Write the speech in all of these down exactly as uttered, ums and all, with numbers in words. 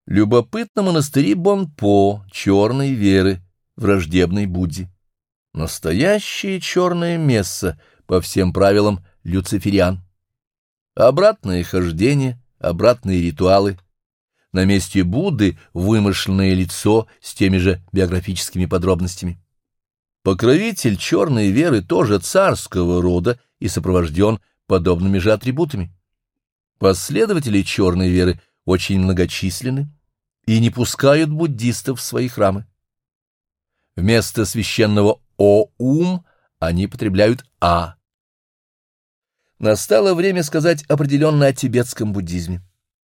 Любопытно монастыри Бонпо, черной веры, враждебной Будде. Настоящее черное месса, по всем правилам люцифериан. Обратное хождение, обратные ритуалы. На месте Будды вымышленное лицо с теми же биографическими подробностями. Покровитель черной веры тоже царского рода и сопровожден подобными же атрибутами. Последователи черной веры очень многочисленны и не пускают буддистов в свои храмы. Вместо священного «Оум» они потребляют «А». Настало время сказать определенно о тибетском буддизме.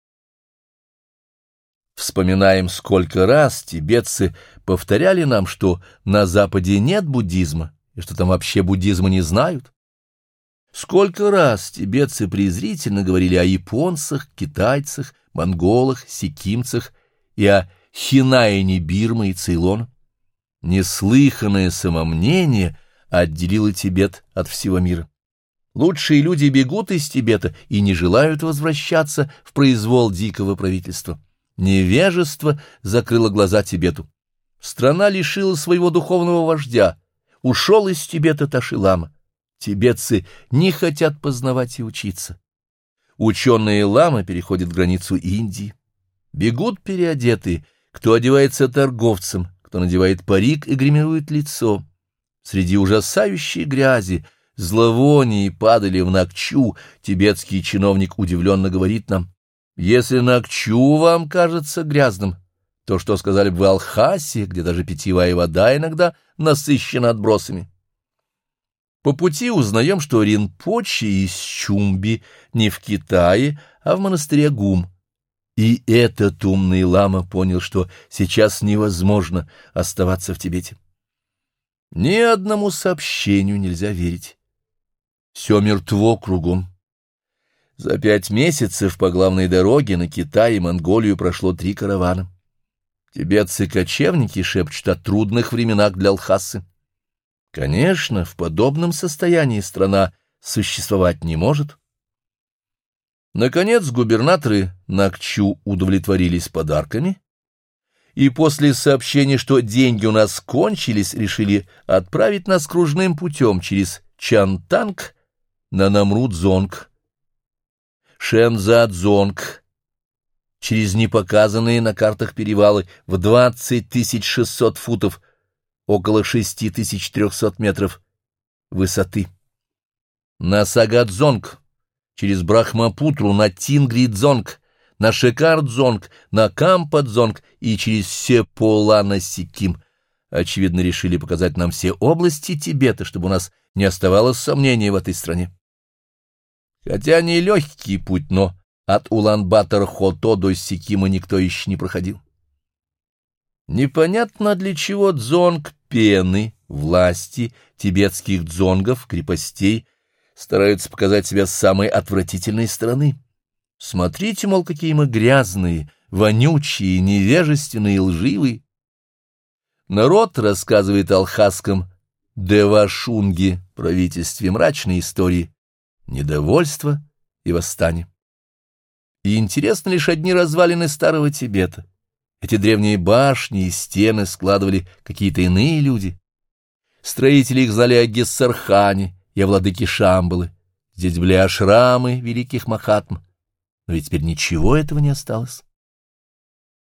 Вспоминаем, сколько раз тибетцы повторяли нам, что на Западе нет буддизма, и что там вообще буддизма не знают. Сколько раз тибетцы презрительно говорили о японцах, китайцах, монголах, сикимцах и о Хинаяне Бирмы и Цейлона. Неслыханное самомнение отделило Тибет от всего мира. Лучшие люди бегут из Тибета и не желают возвращаться в произвол дикого правительства. Невежество закрыло глаза Тибету. Страна лишила своего духовного вождя. Ушел из Тибета Таши-лама. Тибетцы не хотят познавать и учиться. Ученые ламы переходят границу Индии. Бегут переодетые, кто одевается торговцем, кто надевает парик и гримирует лицо. Среди ужасающей грязи, зловоний падали в Накчу, тибетский чиновник удивленно говорит нам: если Накчу вам кажется грязным, то что сказали бы в Алхасе, где даже питьевая вода иногда насыщена отбросами? По пути узнаем, что Ринпоче из Чумби не в Китае, а в монастыре Гум. И этот умный лама понял, что сейчас невозможно оставаться в Тибете. Ни одному сообщению нельзя верить. Все мертво кругом. За пять месяцев по главной дороге на Китай и Монголию прошло три каравана. Тибетцы-кочевники шепчут о трудных временах для Лхасы. Конечно, в подобном состоянии страна существовать не может. Наконец губернаторы Накчу удовлетворились подарками и после сообщения, что деньги у нас кончились, решили отправить нас кружным путем через Чантанг на Намрудзонг, Шензадзонг, через непоказанные на картах перевалы в двадцать тысяч шестьсот футов, около шесть тысяч триста метров высоты, на Сагадзонг, через Брахмапутру на Тингридзонг, на Шекардзонг, на Кампадзонг и через Сепола на Сиким. Очевидно, решили показать нам все области Тибета, чтобы у нас не оставалось сомнений в этой стране. Хотя не легкий путь, но от Улан-Батор-Хото до Сикима никто еще не проходил. Непонятно, для чего дзонг пены, власти тибетских дзонгов, крепостей, стараются показать себя с самой отвратительной стороны. Смотрите, мол, какие мы грязные, вонючие, невежественные и лживые. Народ рассказывает о лхасском Девашунге, правительстве, мрачной истории, недовольство и восстание. И интересны лишь одни развалины старого Тибета. Эти древние башни и стены складывали какие-то иные люди. Строители их знали о Гессархане и о владыке Шамбалы. Здесь были ашрамы великих махатм. Но ведь теперь ничего этого не осталось.